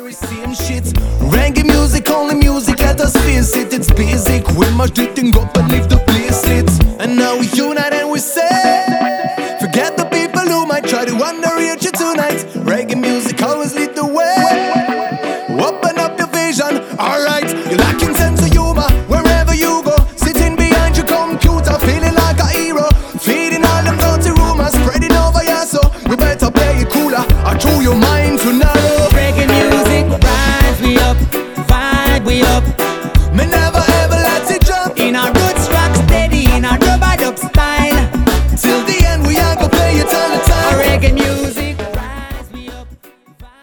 very same shit. Reggae music, only music, let us face it, it's basic. We mash the thing up and leave the place lit. And now we unite and we say, forget the people who might try to underrate you tonight. Reggae music always lead the way. Open up your vision, alright. You're lacking sense of humor wherever you go. Sitting behind your computer, feeling like a hero. Feeding all them dirty rumors, spreading over your soul. You better play it cooler, or through your mind to narrow. Reggae music, rise we up, vibe we up. Me never ever let it drop. In our roots rock steady, in our roots